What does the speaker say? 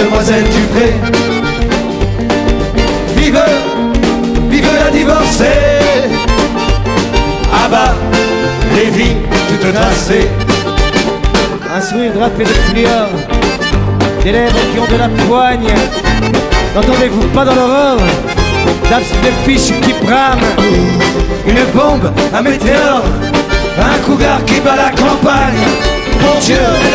demoiselle Dupré. Vive, vive la divorcée. Ah bah, les vies toutes tracées. Un sourire drapé de fluor, des lèvres qui ont de la poigne. N'entendez-vous pas dans l'aurore d'abs de piche qui brame? Une bombe, un météore, un cougar qui bat la campagne. Mon Dieu!